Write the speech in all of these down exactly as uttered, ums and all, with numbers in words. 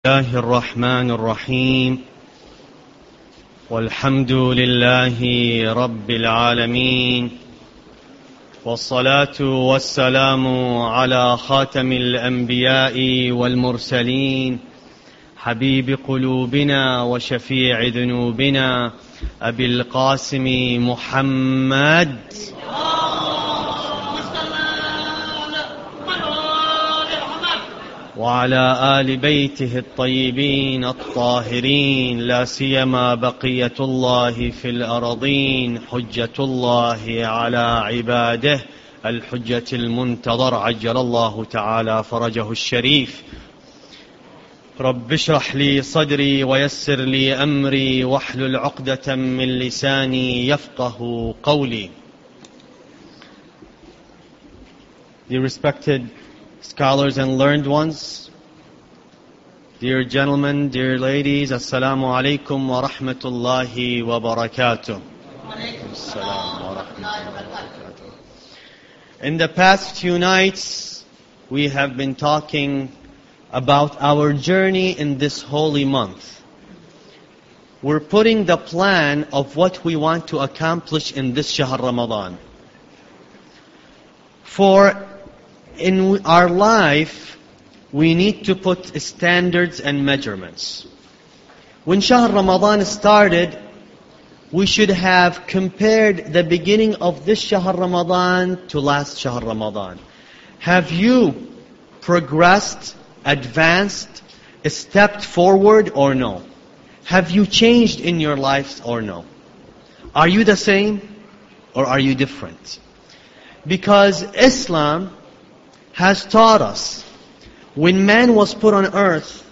الله الرحمن الرحيم والحمد لله رب العالمين والصلاة والسلام على خاتم الأنبياء والمرسلين حبيب قلوبنا وشفيع ذنوبنا أبي القاسم محمد وعلى آل بيته الطيبين الطاهرين لا سيما بقية الله في الأرضين حجة الله على عباده الحجة المنتظر عجل الله تعالى فرجه الشريف. رب اشرح لي صدري ويسر لي أمري واحلل عقدة من لساني يفقه قولي. Dear respected scholars and learned ones, dear gentlemen, dear ladies, Assalamu alaikum wa rahmatullahi wa barakatuh. In the past few nights, we have been talking about our journey in this holy month. We're putting the plan of what we want to accomplish in this Shahr Ramadan. For in our life, we need to put standards and measurements. When Shahr Ramadan started, we should have compared the beginning of this Shahr Ramadan to last Shahr Ramadan. Have you progressed, advanced, stepped forward or no? Have you changed in your lives or no? Are you the same or are you different? Because Islam has taught us, when man was put on earth,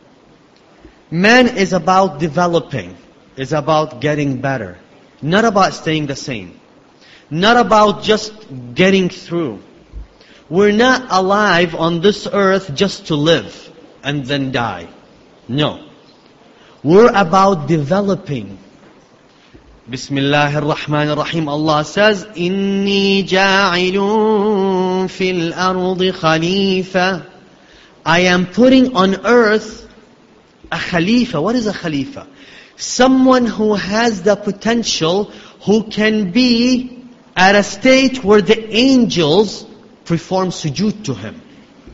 man is about developing, is about getting better, not about staying the same, not about just getting through. We're not alive on this earth just to live and then die. No. We're about developing. Bismillahir Rahmanir Rahim. Allah says, Inni ja'ilun fil ardi khalifa. I am putting on earth a khalifa. What is a khalifa? Someone who has the potential, who can be at a state where the angels perform sujood to him.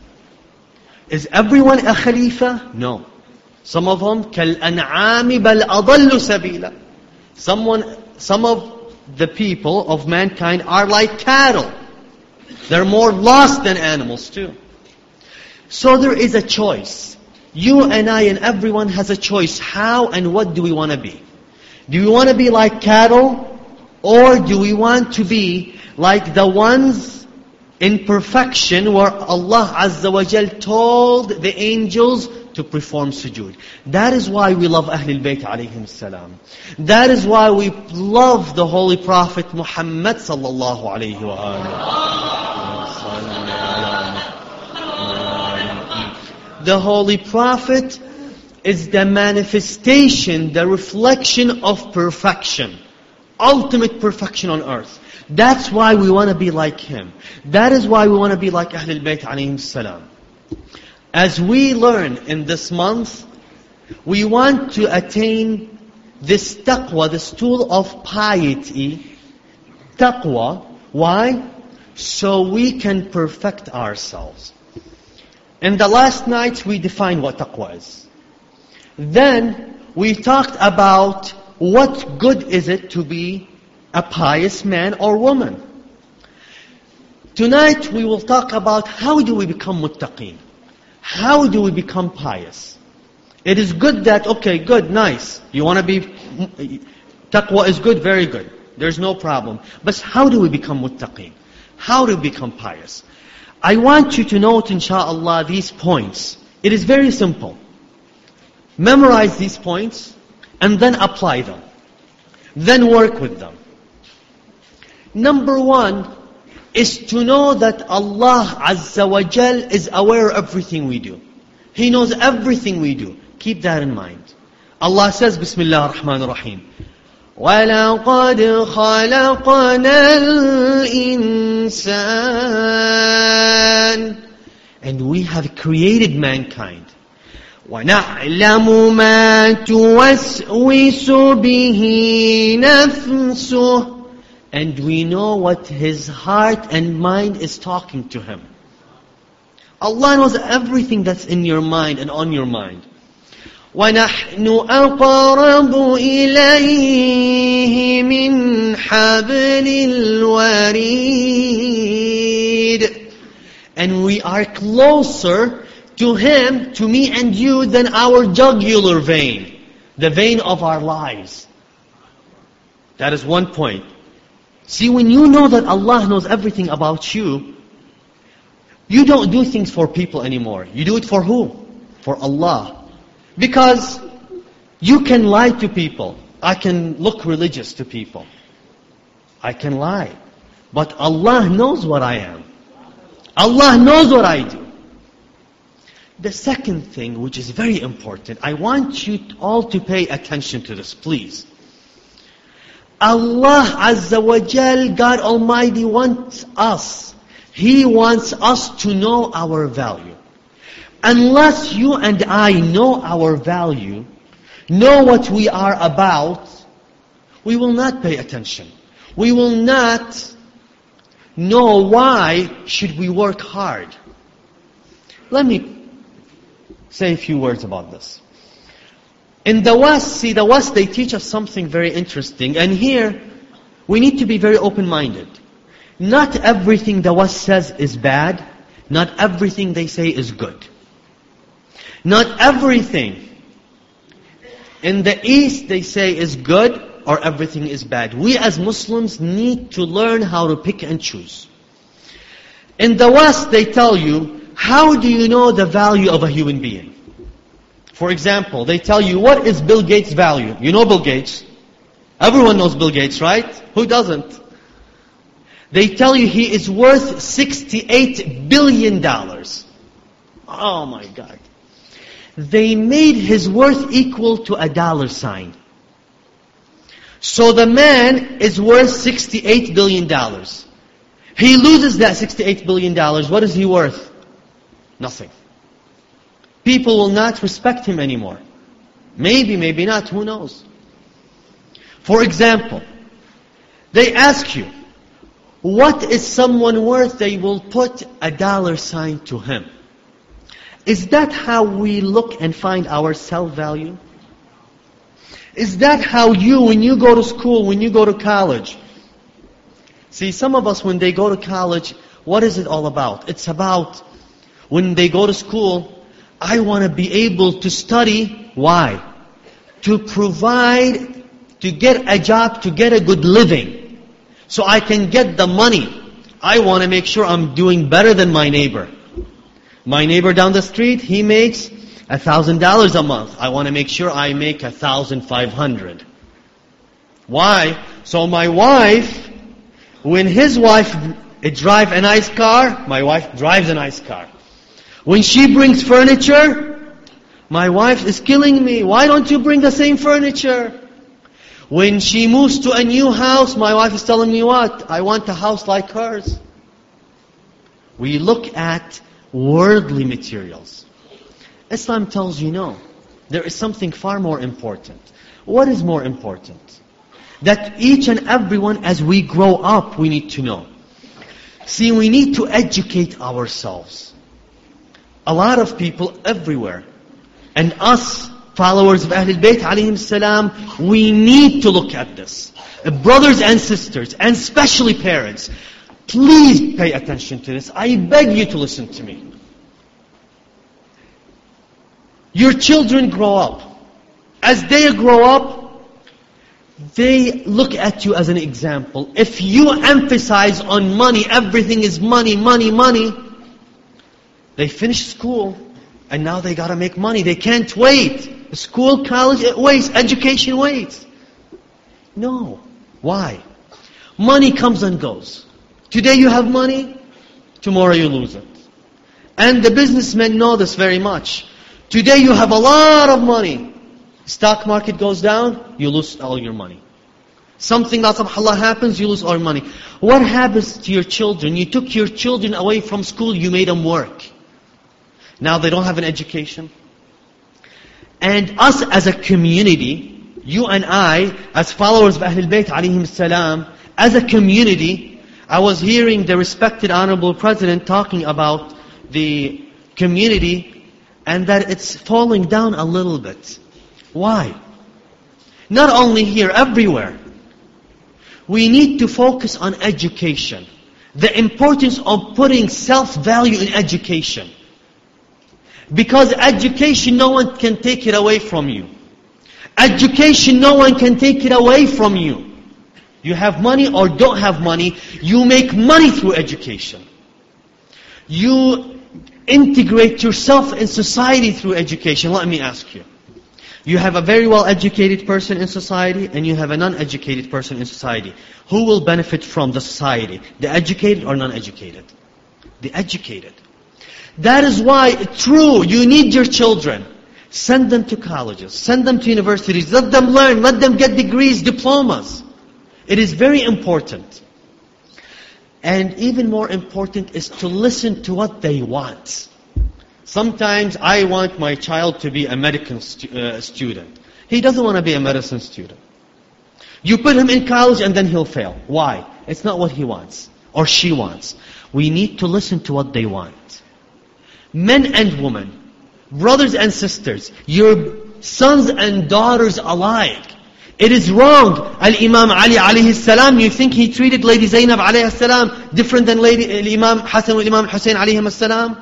Is everyone a khalifa? No. Some of them, كَالْأَنْعَامِ بَلْ أَضَلُّ سَبِيلًا. Someone, some of the people of mankind are like cattle. They're more lost than animals too. So there is a choice. You and I and everyone has a choice. How and what do we want to be? Do we want to be like cattle? Or do we want to be like the ones in perfection where Allah Azza wa Jal told the angels to perform sujood? That is why we love Ahlul Bayt alayhim salam. That is why we love the Holy Prophet Muhammad sallallahu alayhi wa alihi. The Holy Prophet is the manifestation, the reflection of perfection. Ultimate perfection on earth. That's why we want to be like him. That is why we want to be like Ahlul Bayt alayhim salam. As we learn in this month, we want to attain this taqwa, this tool of piety. Taqwa. Why? So we can perfect ourselves. In the last night, we defined what taqwa is. Then, we talked about what good is it to be a pious man or woman. Tonight, we will talk about how do we become muttaqeen. How do we become pious? It is good that, okay, good, nice. You want to be, taqwa is good, very good. There's no problem. But how do we become muttaqeen? How do we become pious? I want you to note, inshaAllah, these points. It is very simple. Memorize these points and then apply them. Then work with them. Number one is to know that Allah Azza wa Jal is aware of everything we do. He knows everything we do. Keep that in mind. Allah says, Bismillah ar-Rahman ar-Rahim. وَلَقَدْ خَلَقْنَا الْإِنسَانَ. And we have created mankind. وَنَعْلَمُ مَا تُوَسْوِسُ بِهِ نَفْسُهُ. And we know what his heart and mind is talking to him. Allah knows everything that's in your mind and on your mind. وَنَحْنُ أَقْرَبُ إِلَيْهِ مِنْ حَبْلِ الْوَرِيدِ. And we are closer to him, to me and you, than our jugular vein, the vein of our lives. That is one point. See, when you know that Allah knows everything about you, you don't do things for people anymore. You do it for who? For Allah. Because you can lie to people. I can look religious to people. I can lie. But Allah knows what I am. Allah knows what I do. The second thing, which is very important, I want you all to pay attention to this, please. Allah Azza wa Jal, God Almighty, wants us. He wants us to know our value. Unless you and I know our value, know what we are about, we will not pay attention. We will not know why should we work hard. Let me say a few words about this. In the West, see, the West, they teach us something very interesting. And here, we need to be very open-minded. Not everything the West says is bad. Not everything they say is good. Not everything in the East they say is good or everything is bad. We as Muslims need to learn how to pick and choose. In the West, they tell you, how do you know the value of a human being? For example, they tell you, what is Bill Gates' value? You know Bill Gates. Everyone knows Bill Gates, right? Who doesn't? They tell you he is worth sixty-eight billion dollars. Oh my God. They made his worth equal to a dollar sign. So the man is worth sixty-eight billion dollars. He loses that sixty-eight billion dollars. What is he worth? Nothing. People will not respect him anymore. Maybe, maybe not, who knows? For example, they ask you, what is someone worth? They will put a dollar sign to him. Is that how we look and find our self-value? Is that how you, when you go to school, when you go to college? See, some of us, when they go to college, what is it all about? It's about, when they go to school, I want to be able to study. Why? To provide, to get a job, to get a good living. So I can get the money. I want to make sure I'm doing better than my neighbor. My neighbor down the street, he makes a thousand dollars a month. I want to make sure I make a thousand five hundred. Why? So my wife, when his wife drives a nice car, my wife drives a nice car. When she brings furniture, my wife is killing me. Why don't you bring the same furniture? When she moves to a new house, my wife is telling me what? I want a house like hers. We look at worldly materials. Islam tells you no. There is something far more important. What is more important? That each and everyone, as we grow up, we need to know. See, we need to educate ourselves. A lot of people everywhere, and us, followers of Ahlul Bayt alayhim salam, we need to look at this. Brothers and sisters, and especially parents, please pay attention to this. I beg you to listen to me. Your children grow up. As they grow up, they look at you as an example. If you emphasize on money, everything is money, money, money, they finish school, and now they got to make money. They can't wait. School, college, it waits. Education waits. No. Why? Money comes and goes. Today you have money, tomorrow you lose it. And the businessmen know this very much. Today you have a lot of money. Stock market goes down, you lose all your money. Something that subhanAllah happens, you lose all your money. What happens to your children? You took your children away from school, you made them work. Now they don't have an education. And us as a community, you and I, as followers of Ahlul Bayt alayhim salam, as a community, I was hearing the respected Honorable President talking about the community and that it's falling down a little bit. Why? Not only here, everywhere. We need to focus on education. The importance of putting self-value in education. Because education, no one can take it away from you. Education, no one can take it away from you. You have money or don't have money, you make money through education. You integrate yourself in society through education. Let me ask you. You have a very well-educated person in society and you have a non-educated person in society. Who will benefit from the society? The educated or non-educated? The educated. That is why, true, you need your children. Send them to colleges. Send them to universities. Let them learn. Let them get degrees, diplomas. It is very important. And even more important is to listen to what they want. Sometimes I want my child to be a medical stu- uh, student. He doesn't want to be a medicine student. You put him in college and then he'll fail. Why? It's not what he wants or she wants. We need to listen to what they want. Men and women, brothers and sisters, your sons and daughters alike. It is wrong. Al-Imam Ali alayhi salam, you think he treated Lady Zainab alayhi salam different than Lady Imam Hassan and Imam Hussein alayhi salam?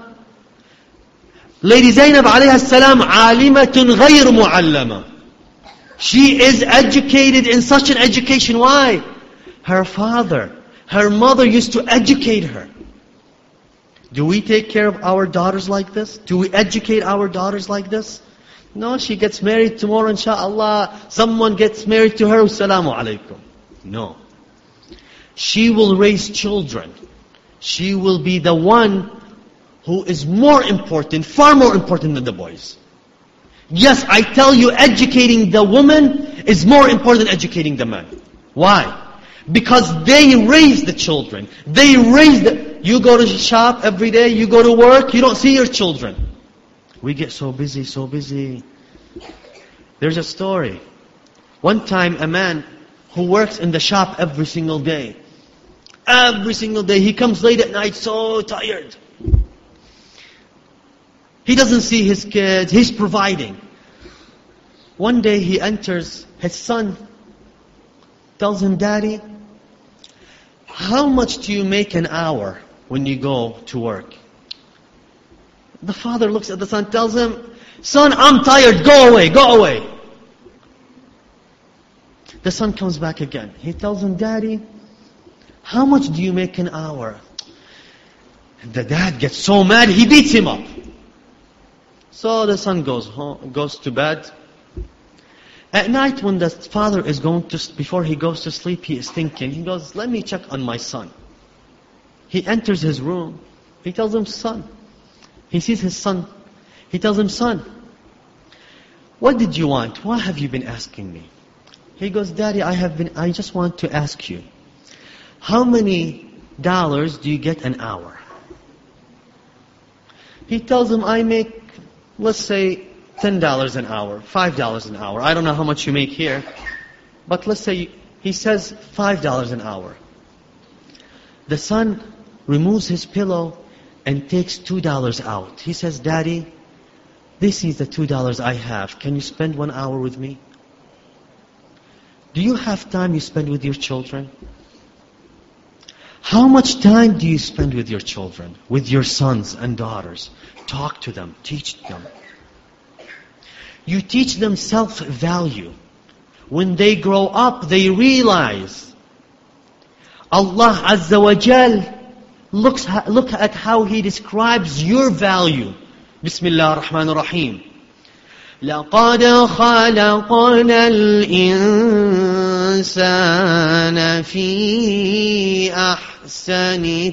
Lady Zainab alayhi salam, alimatun ghayr mu'allama. She is educated in such an education. Why? Her father, her mother used to educate her. Do we take care of our daughters like this? Do we educate our daughters like this? No, she gets married tomorrow, inshaAllah. Someone gets married to her, assalamu alaikum. No. She will raise children. She will be the one who is more important, far more important than the boys. Yes, I tell you, educating the woman is more important than educating the man. Why? Because they raise the children. They raise the... You go to shop every day, you go to work, you don't see your children. We get so busy, so busy. There's a story. One time a man who works in the shop every single day. Every single day. He comes late at night, so tired. He doesn't see his kids. He's providing. One day he enters, his son tells him, Daddy, how much do you make an hour when you go to work? The father looks at the son, tells him, Son, I'm tired, go away, go away. The son comes back again. He tells him, Daddy, how much do you make an hour? The dad gets so mad, he beats him up. So the son goes home, goes to bed. At night when the father is going to, before he goes to sleep, he is thinking, he goes, let me check on my son. He enters his room. He tells him, son. He sees his son. He tells him, son, what did you want? What have you been asking me? He goes, Daddy, I have been, I just want to ask you, how many dollars do you get an hour? He tells him, I make, let's say, ten dollars an hour, five dollars an hour. I don't know how much you make here. But let's say, he says five dollars an hour. The son removes his pillow and takes two dollars out. He says, Daddy, this is the two dollars I have. Can you spend one hour with me? Do you have time you spend with your children? How much time do you spend with your children, with your sons and daughters? Talk to them, teach them. You teach them self-value. When they grow up, they realize Allah Azza wa Jal looks, look at how He describes your value. Bismillah ar-Rahman ar-Rahim. لَقَدْ خَلَقْنَا الْإِنسَانَ فِي أَحْسَنِ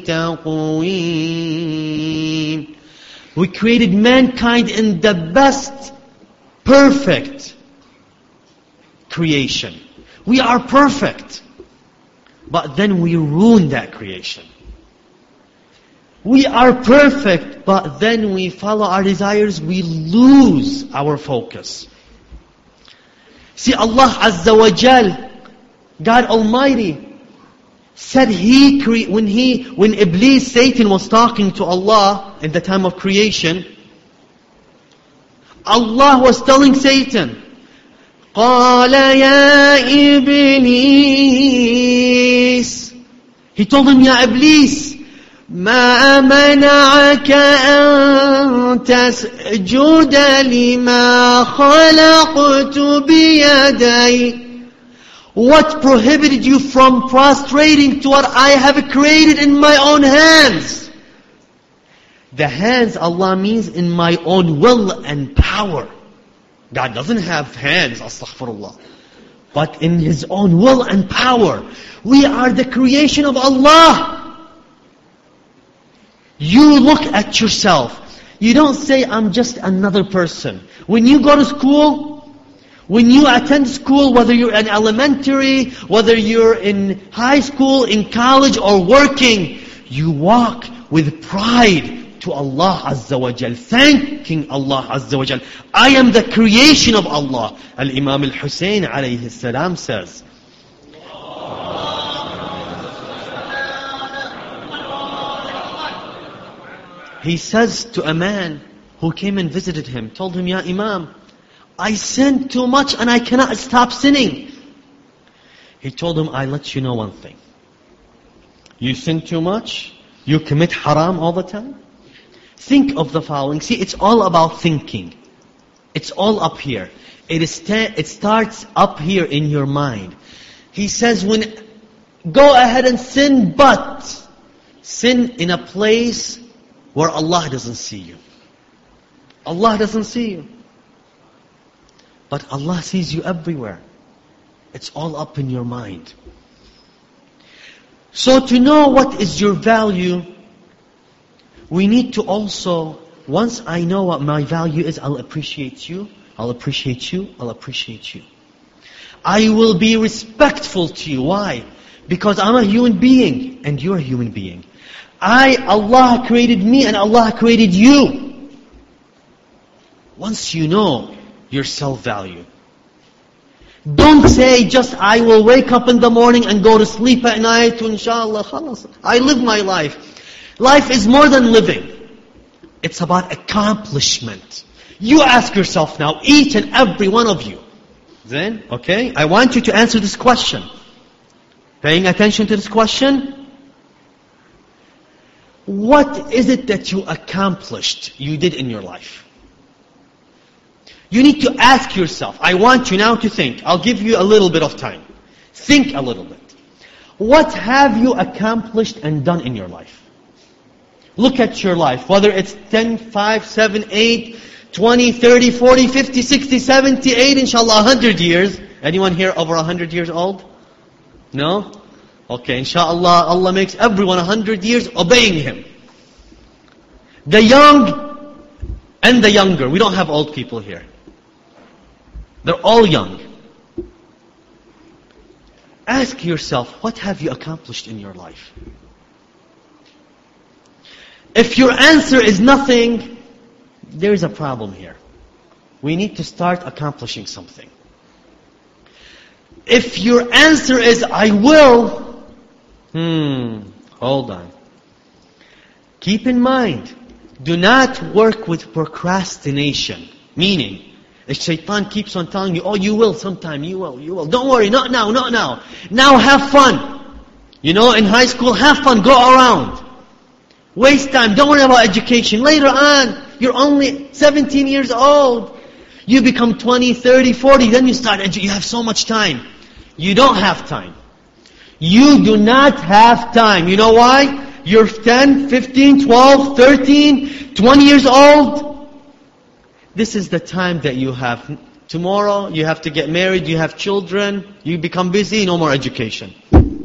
تَقْوِيمٍ. We created mankind in the best, perfect creation. We are perfect. But then we ruin that creation. We are perfect, but then we follow our desires, we lose our focus. See, Allah Azza wa Jal, God Almighty, said He cre- when He, when Iblis, Satan was talking to Allah in the time of creation, Allah was telling Satan, قَالَ يَا إِبْلِيسِ, He told him, Ya Iblis, مَا مَنَعَكَ أَن تَسْجُدَ لِمَا خَلَقْتُ بِيَدَيَّ. What prohibited you from prostrating to what I have created in my own hands? The hands, Allah means in my own will and power. God doesn't have hands, astaghfirullah. But in His own will and power. We are the creation of Allah. You look at yourself. You don't say, I'm just another person. When you go to school, when you attend school, whether you're in elementary, whether you're in high school, in college, or working, you walk with pride to Allah Azza wa Jal, thanking Allah Azza wa Jal. I am the creation of Allah. Al-Imam al-Hussein alayhi salam says, he says to a man who came and visited him, told him, Ya Imam, I sin too much and I cannot stop sinning. He told him, I let you know one thing. You sin too much, you commit haram all the time. Think of the following. See, it's all about thinking. It's all up here. It is. It starts up here in your mind. He says, when go ahead and sin, but sin in a place where Allah doesn't see you. Allah doesn't see you. But Allah sees you everywhere. It's all up in your mind. So to know what is your value, we need to also, once I know what my value is, I'll appreciate you, I'll appreciate you, I'll appreciate you. I will be respectful to you. Why? Because I'm a human being and you're a human being. I, Allah created me and Allah created you. Once you know your self-value. Don't say just, I will wake up in the morning and go to sleep at night, inshallah, khalas. I live my life. Life is more than living. It's about accomplishment. You ask yourself now, each and every one of you. Then, okay, I want you to answer this question. Paying attention to this question. What is it that you accomplished, you did in your life? You need to ask yourself. I want you now to think. I'll give you a little bit of time. Think a little bit. What have you accomplished and done in your life? Look at your life. Whether it's ten, five, seven, eight, twenty, thirty, forty, fifty, sixty, seventy, eight, inshallah, one hundred years. Anyone here over one hundred years old? No? Okay, inshallah, Allah makes everyone one hundred years obeying Him. The young and the younger. We don't have old people here. They're all young. Ask yourself, what have you accomplished in your life? If your answer is nothing, there is a problem here. We need to start accomplishing something. If your answer is, I will, hmm, hold on. Keep in mind, do not work with procrastination. Meaning, the shaitan keeps on telling you, oh, you will sometime, you will, you will. Don't worry, not now, not now. Now have fun. You know, in high school, have fun, go around. Waste time, don't worry about education. Later on, you're only seventeen years old. You become twenty, thirty, forty, then you start, edu- you have so much time. You don't have time. You do not have time. You know why? You're ten, fifteen, twelve, thirteen, twenty years old. This is the time that you have. Tomorrow, you have to get married, you have children, you become busy, no more education.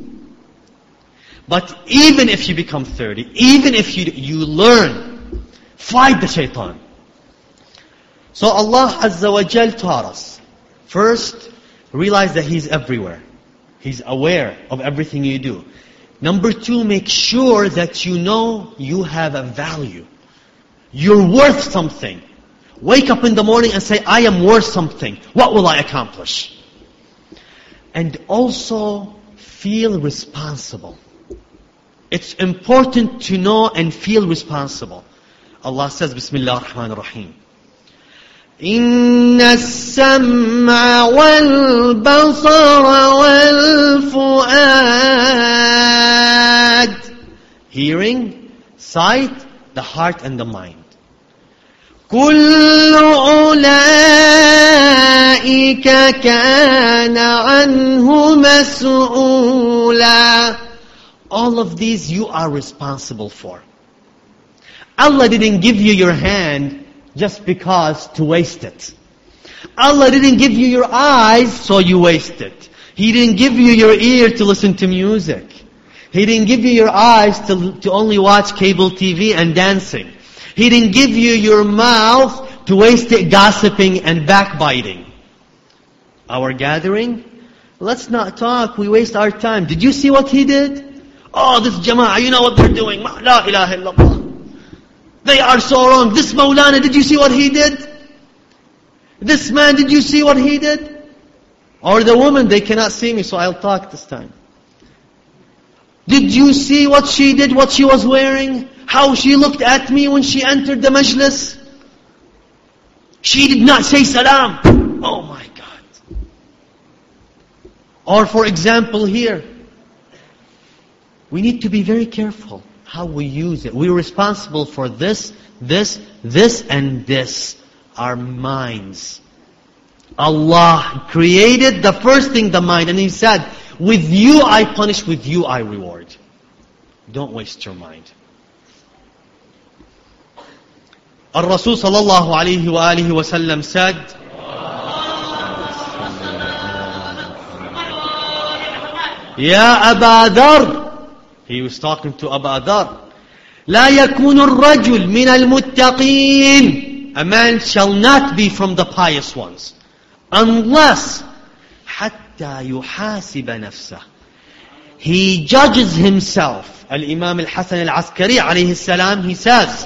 But even if you become thirty, even if you, you learn, fight the shaitan. So Allah Azza wa Jal taught us. First, realize that He's everywhere. He's aware of everything you do. Number two, make sure that you know you have a value. You're worth something. Wake up in the morning and say, I am worth something. What will I accomplish? and also feel responsible. It's important to know and feel responsible. Allah says, Bismillah ar-Rahman ar-Rahim. إِنَّ السَّمْعَ وَالْبَصَرَ وَالْفُؤَادِ. Hearing, sight, the heart and the mind. كُلُّ أُولَئِكَ كَانَ عَنْهُ مَسْئُولًا. All of these you are responsible for. Allah didn't give you your hand just because to waste it. Allah didn't give you your eyes so you waste it. He didn't give you your ear to listen to music. He didn't give you your eyes to, to only watch cable T V and dancing. He didn't give you your mouth to waste it gossiping and backbiting. Our gathering, let's not talk, we waste our time. Did you see what he did? Oh, this Jama'ah, you know what they're doing. La ilaha illallah. They are so wrong. This Maulana, did you see what he did? This man, did you see what he did? Or the woman, they cannot see me, so I'll talk this time. Did you see what she did, what she was wearing? How she looked at me when she entered the majlis? She did not say salam. Oh my God. Or for example here, we need to be very careful how we use it. We're responsible for this, this, this, and this. Our minds. Allah created the first thing, the mind, and He said, with you I punish, with you I reward. Don't waste your mind. Al-Rasul sallallahu alayhi wa alihi wa sallam said, Ya Aba Dhar. He was talking to Abu Dhar. لا يكون الرجل من المتقين. A man shall not be from the pious ones unless حتى يحاسب نفسه. He judges himself. Al-Imam al-Hasan al-Askari alayhi salam, he says,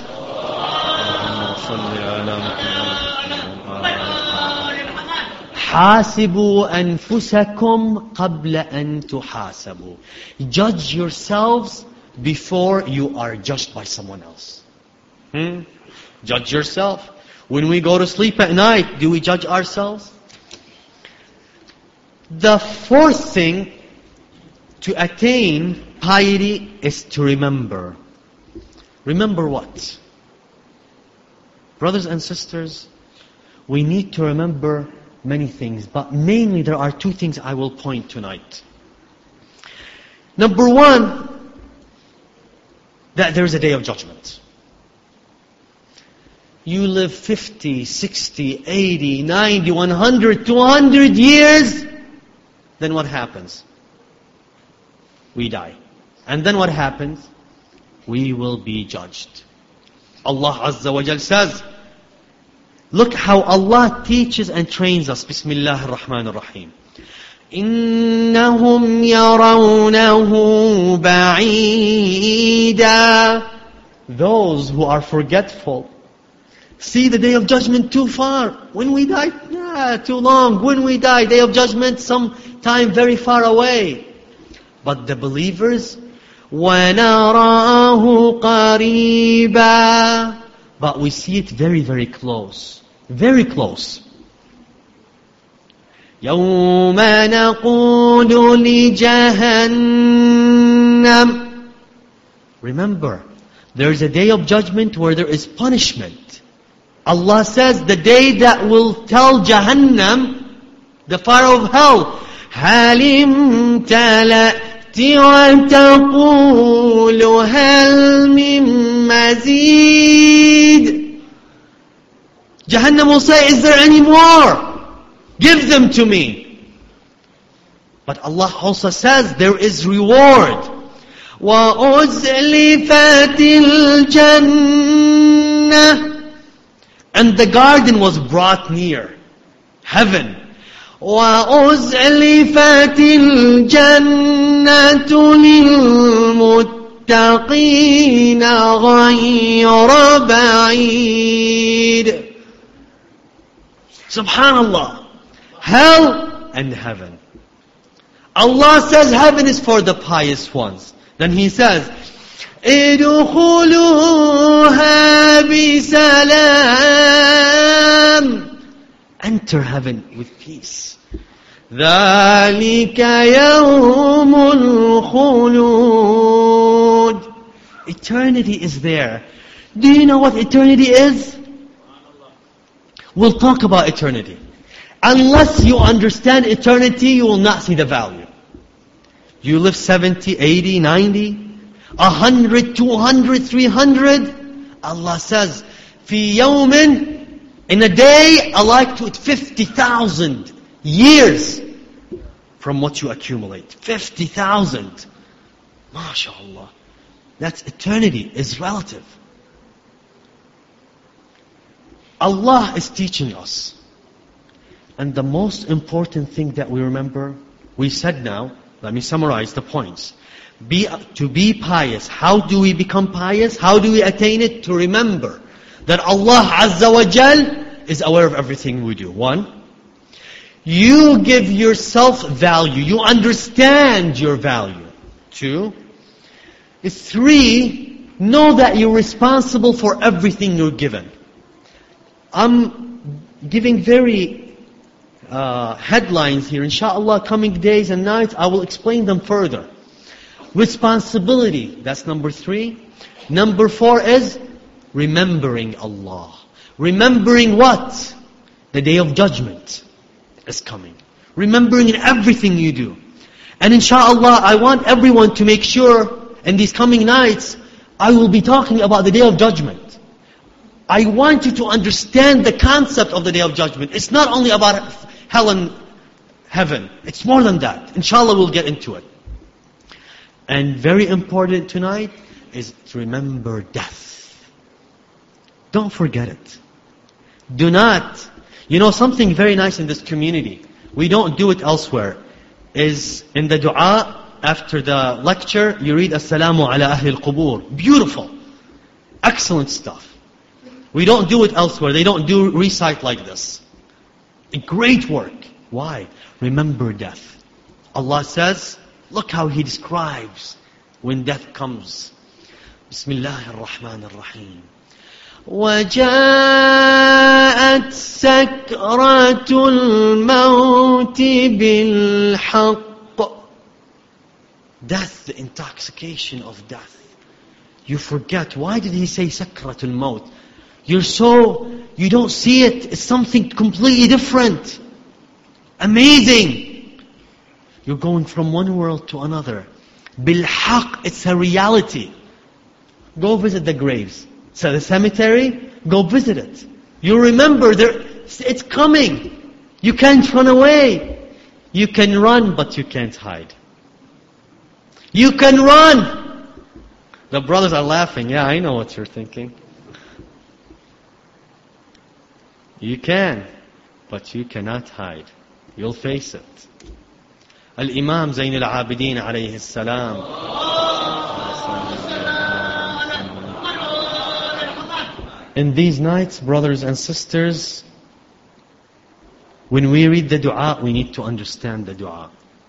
حاسبوا أنفسكم قبل أن تحاسبوا. Judge yourselves before you are judged by someone else. Hmm? Judge yourself. When we go to sleep at night, do we judge ourselves? The fourth thing to attain piety is to remember. Remember what? Brothers and sisters, we need to remember many things, but mainly there are two things I will point tonight. Number one, that there is a day of judgment. You live fifty, sixty, eighty, ninety, one hundred, two hundred years, then what happens? We die. And then what happens? We will be judged. Allah Azza wa Jal says, look how Allah teaches and trains us. Bismillah ar-Rahman ar-Rahim. إِنَّهُمْ يَرَوْنَهُ بَعِيدًا. Those who are forgetful see the day of judgment too far. When we die, nah, too long. When we die, day of judgment, some time very far away. But the believers, وَنَرَاهُ قَرِيبًا. But we see it very, very close. Very close. يَوْمَ نَقُولُ لِجَهَنَّمَ. Remember, there is a day of judgment where there is punishment. Allah says the day that will tell Jahannam, the fire of hell, هَلِ امْتَلَأْتِ وَتَقُولُ هَلْ مِن مَزِيدٍ. Jahannam will say, is there any more? Give them to me. But Allah also says there is reward. وَأُزْلِفَتِ الْجَنَّةِ. And the garden was brought near. Heaven. وَأُزْلِفَتِ الْجَنَّةُ لِلْمُتَّقِينَ غَيْرَ بَعِيدٍ. Subhanallah. Hell and heaven. Allah says heaven is for the pious ones. Then He says, ادخلوها بسلام. Enter heaven with peace. ذلك يوم الخلود. Eternity is there. Do you know what eternity is? We'll talk about eternity. Unless you understand eternity, you will not see the value. You live seventy, eighty, ninety, one hundred, two hundred, three hundred. Allah says, في يوم, in a day, I like to fifty thousand years from what you accumulate. fifty thousand. MashaAllah. That's eternity, is relative. Allah is teaching us. And the most important thing that we remember, we said now, let me summarize the points. Be, to be pious. How do we become pious? How do we attain it? To remember that Allah Azza wa Jal is aware of everything we do. One, you give yourself value. You understand your value. Two, three, know that you're responsible for everything you're given. I'm giving very uh, headlines here. Inshallah, coming days and nights, I will explain them further. Responsibility, that's number three. Number four is remembering Allah. Remembering what? The day of judgment is coming. Remembering in everything you do. And inshallah, I want everyone to make sure in these coming nights, I will be talking about the day of judgment. I want you to understand the concept of the day of judgment. It's not only about hell and heaven. It's more than that. Inshallah, we'll get into it. And very important tonight is to remember death. Don't forget it. Do not. You know something very nice in this community, we don't do it elsewhere, is in the dua after the lecture, you read As-salamu ala ahli al-qubur. Beautiful. Excellent stuff. We don't do it elsewhere. They don't do recite like this. A great work. Why? Remember death. Allah says, look how He describes when death comes. Bismillah ar-Rahman ar-Rahim. وَجَاءَتْ سَكْرَةُ الْمَوْتِ بِالْحَقِّ. Death, the intoxication of death. You forget. Why did He say sakratul maut? You're so, you don't see it. It's something completely different. Amazing. You're going from one world to another. Bilhaq, it's a reality. Go visit the graves. So the cemetery, go visit it. You remember, there, it's coming. You can't run away. You can run, but you can't hide. You can run. The brothers are laughing. Yeah, I know what you're thinking. You can, but you cannot hide. You'll face it. Al-Imam Zayn al-Abidin alayhi salam. In these nights, brothers and sisters, when we read the dua, we need to understand the dua.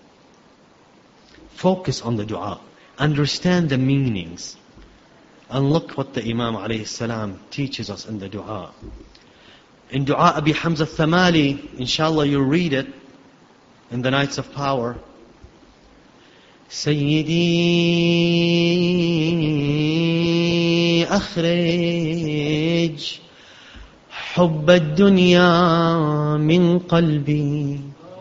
Focus on the dua. Understand the meanings. And look what the Imam alayhi salam teaches us in the dua. In dua Abi Hamza al-Thamali, inshallah you'll read it in the nights of power. Sayyidi akhrij hubb ad-dunya min qalbi.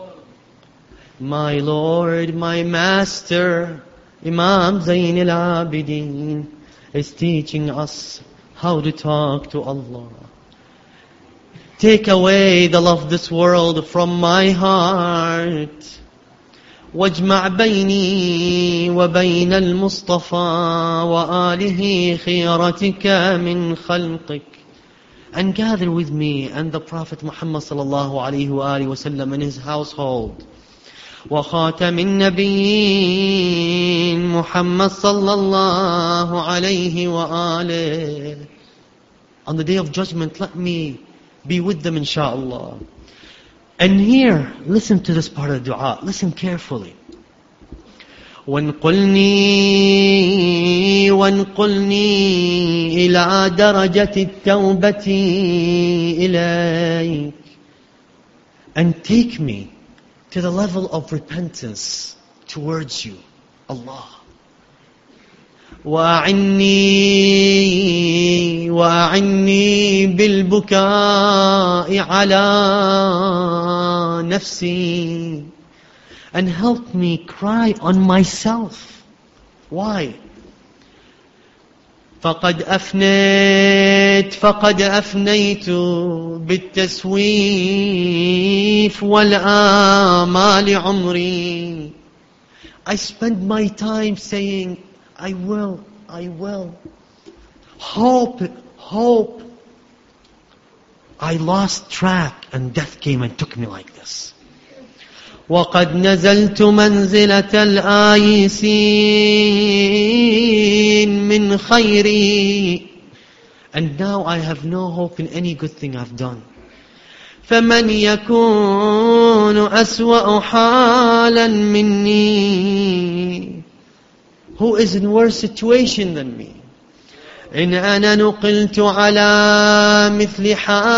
My Lord, my Master, Imam Zayn al-Abidin is teaching us how to talk to Allah. Take away the love of this world from my heart. واجمع بيني وبين المصطفى وآله خيرتك من خلقك. And gather with me and the Prophet Muhammad sallallahu alayhi wa alihi wa sallam in his household. وخاتم النبيين محمد صلى الله عليه وآله. On the day of judgment, let me be with them, inshaAllah. And here, listen to this part of the dua. Listen carefully. وانقلني وانقلني إلى درجة التوبة إليك. And take me to the level of repentance towards you, Allah. وأعني وأعني بالبكاء على نفسي. And help me cry on myself. Why? فقد أفنيت فقد أفنيت بالتسويف والآمال عمري. I spend my time saying, I will, I will. Hope, hope. I lost track and death came and took me like this. وقد نزلت منزلة الآيسين من خيري. And now I have no hope in any good thing I've done. فمن يكون أسوأ حالا مني. Who is in worse situation than me? إن أنا نقلت على مثل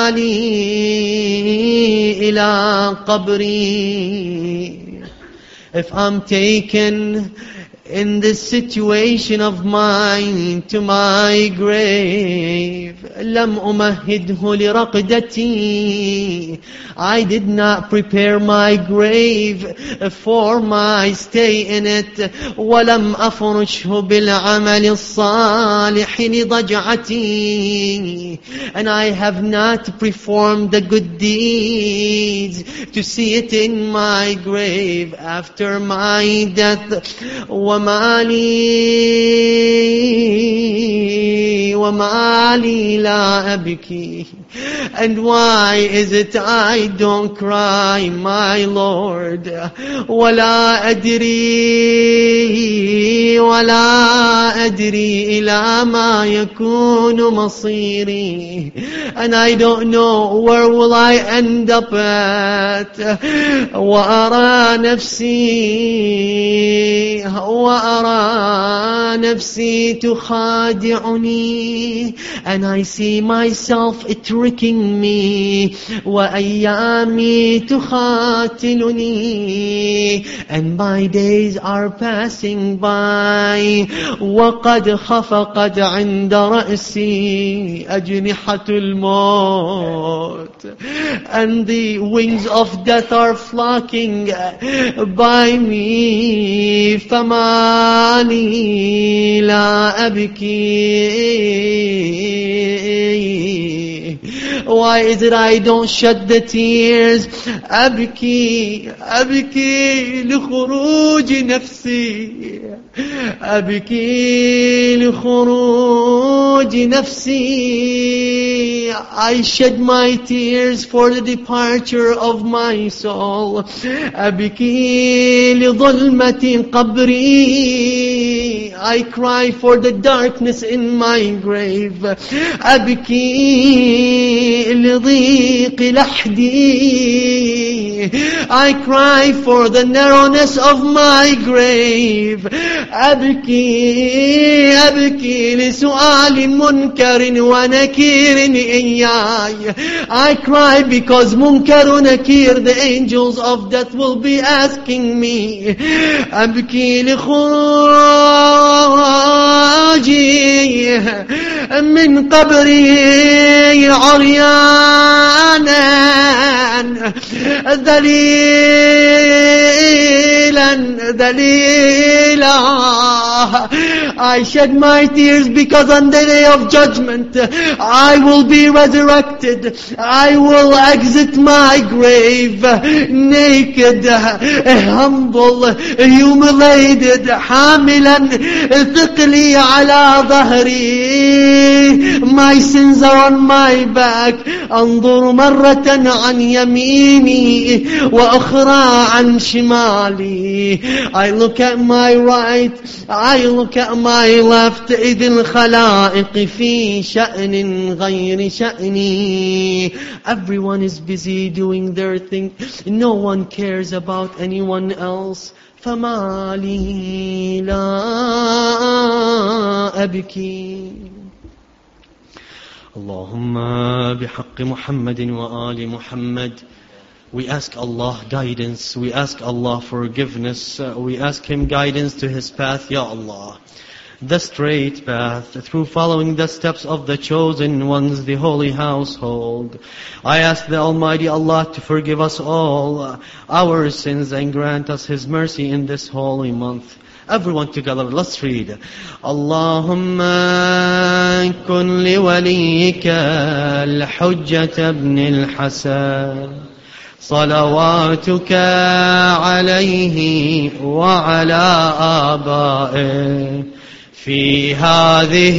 حالي إلى قبري. If I'm taken in this situation of mine to my grave, لم أمهده لرقدتي. I did not prepare my grave for my stay in it. ولم أفرشه بالعمل الصالح لضجعتي. And I have not performed the good deeds to see it in my grave after my death. وما لي وما لي لا أبكي. And why is it I don't cry, my Lord? ولا أدري ولا أدري إلى ما يكون مصيري. And I don't know where will I end up at. وأرى نفسي وأرى نفسي تخادعني. And I see myself tricking me. وأيامي تخاتلني. And my days are passing by. وقد خفقت عند رأسي أجنحة الموت. And the wings of death are flocking by me. فما لي لا أبكي. Why is it I don't shed the tears? أبكي أبكي لخروج نفسي. أبكي لخروج نفسي. I shed my tears for the departure of my soul. أبكي لظلمة قبري. I cry for the darkness in my grave. أبكي لضيق لحدي. I cry for the narrowness of my grave. أبكي أبكي لسؤال منكر ونكير إياي. I cry because منكر ونكير, the angels of death will be asking me. أبكي لخروجي من قبري عريانا ذليلا ذليلا. I shed my tears because on the day of judgment I will be resurrected. I will exit my grave naked, humble, humiliated, حاملا ثقلي على ظهري. My sins are on my back. أنظر مرة عن يميني وأخرى عن شمالي. I look at my right, I look at my left. إذ الخلائق في شأن غير شأني. Everyone is busy doing their thing. No one cares about anyone else. فما لي لا أبكي. اللهم بحق محمد وآل محمد. We ask Allah guidance. We ask Allah forgiveness. Uh, we ask Him guidance to His path, Ya Allah. The straight path, through following the steps of the chosen ones, the holy household. I ask the Almighty Allah to forgive us all uh, our sins and grant us His mercy in this holy month. Everyone together, let's read. Allahumma kun li waliyika al-hujjata ibn al-Hasan. صلواتك عليه وعلى آبائه في هذه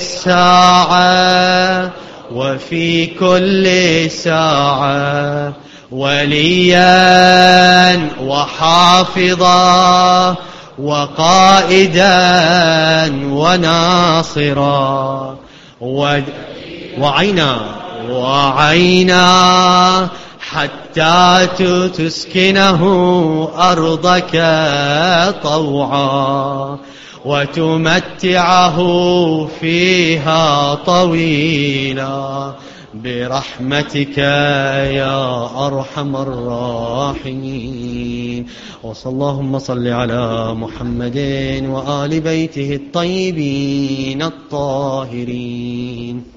الساعة وفي كل ساعة وليا وحافظا وقائدا وناصرا وعينا وعينا حتى تسكنه أرضك طوعا وتمتعه فيها طويلا برحمتك يا أرحم الراحمين. وصلى اللهم صل على محمد وآل بيته الطيبين الطاهرين.